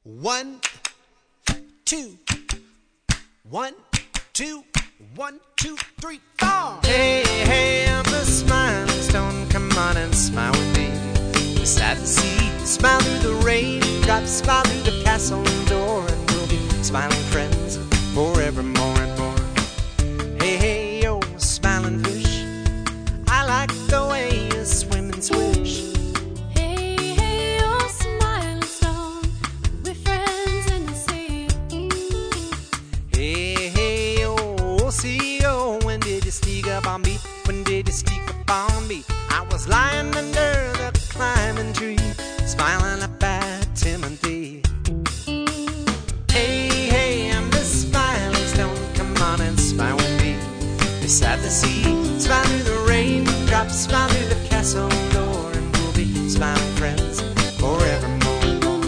One, two, 1, 2, 1, 2, 3, 4. Hey, hey, I'm a smiling stone. Come on and smile with me. Beside the sea, smile through the rain. Drop a smile through the castle door, and we'll be smiling friends forevermore and more. Hey, hey, yo, smiling fish, I like the way you swim and swish. Hey, hey, oh, smiling stone, we're friends in the sea. Hey, hey, oh, see, oh, when did you sneak up on me? When did you sneak up on me? I was lying under the climbing tree, smiling up at Timothy. Hey, hey, I'm the smiling stone. Come on and smile with me. Beside the sea, smile through the rain. Drop a smile through the castle door, and we'll be smiling friends forevermore.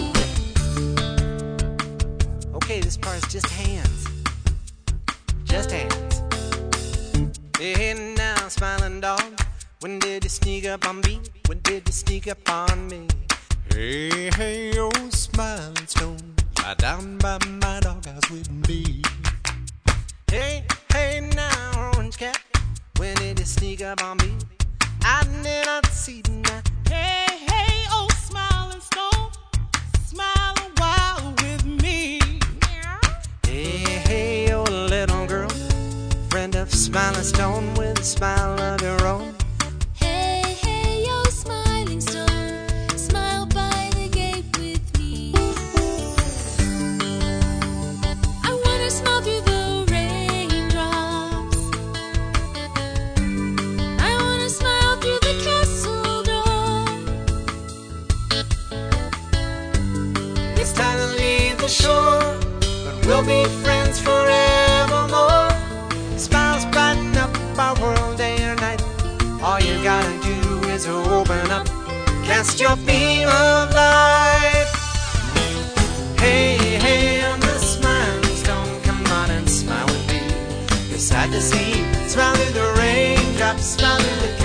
Okay, this part is just hands. Just hands. Hey, now, smiling dog, when did you sneak up on me? When did you sneak up on me? Hey, hey, oh, smiling stone, lie down by my doghouse with me. Hey, hey, now, orange cat, when did you sneak up on me? I did not see that. Hey, hey, oh, smiling stone, smile a while with me. Hey, hey, oh, little girl, friend of smiling stone with a smile of your own. Hey, hey, oh, smiling stone, smile by the gate with me. I wanna smile through the raindrops. I wanna smile through the castle door. It's time to leave the shore, but we'll be friends forevermore. Smiles brighten up our world day or night. All you gotta do is open up, cast your beam of light. Hey, hey, I'm the smiling stone. Come on and smile with me. Beside the sea, smile through the rain. Drop, smile through the